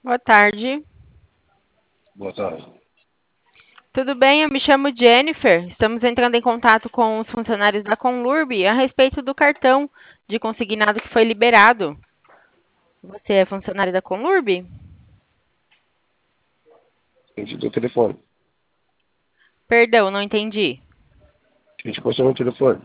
Boa tarde. Boa tarde. Tudo bem? Eu me chamo Jennifer. Estamos entrando em contato com os funcionários da Conlurb a respeito do cartão de consignado que foi liberado. Você é funcionário da Conlurb? Gente do telefone. Perdão, não entendi. Gente passou no telefone.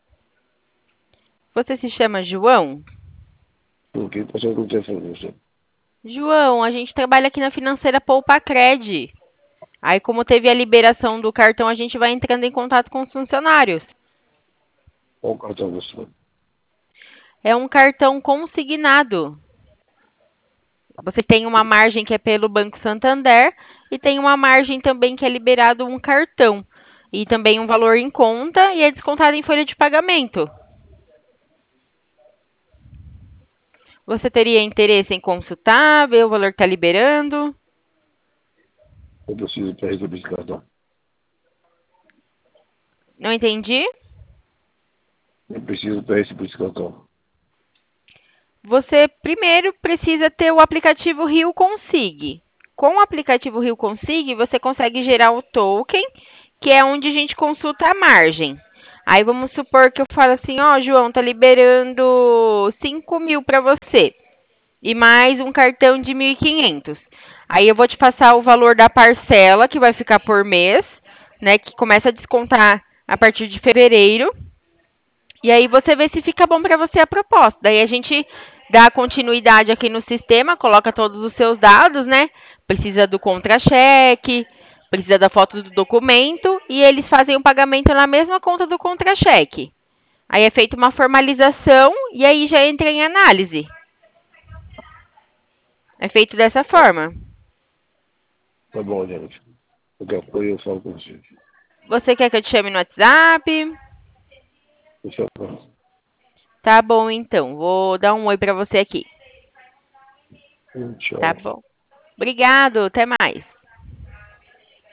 Você se chama João? Quem passou no telefone? Você. João, a gente trabalha aqui na financeira Poupa Cred. Aí, como teve a liberação do cartão, a gente vai entrando em contato com os funcionários. Qual o cartão você? É um cartão consignado. Você tem uma margem que é pelo Banco Santander e tem uma margem também que é liberado um cartão. E também um valor em conta e é descontado em folha de pagamento. Você teria interesse em consultar, ver o valor que está liberando? Eu preciso para receber esse cartão. Não entendi? Eu preciso para receber esse cartão. Você primeiro precisa ter o aplicativo Rio Consig. Com o aplicativo Rio Consig, você consegue gerar o token, que é onde a gente consulta a margem. Aí vamos supor que eu falo assim, ó, João, tá liberando 5.000 para você e mais um cartão de 1.500. Aí eu vou te passar o valor da parcela que vai ficar por mês, né, que começa a descontar a partir de fevereiro. E aí você vê se fica bom para você a proposta. Daí a gente dá continuidade aqui no sistema, coloca todos os seus dados, né? Precisa do contra-cheque, precisa da foto do documento e eles fazem o pagamento na mesma conta do contra-cheque. Aí é feita uma formalização e aí já entra em análise. É feito dessa forma. Tá bom, gente. Qualquer coisa eu falo com vocês. Você quer que eu te chame no WhatsApp? Deixa eu falar. Tá bom, então. Vou dar um oi para você aqui. Tá Tchau. bom. Obrigado, até mais.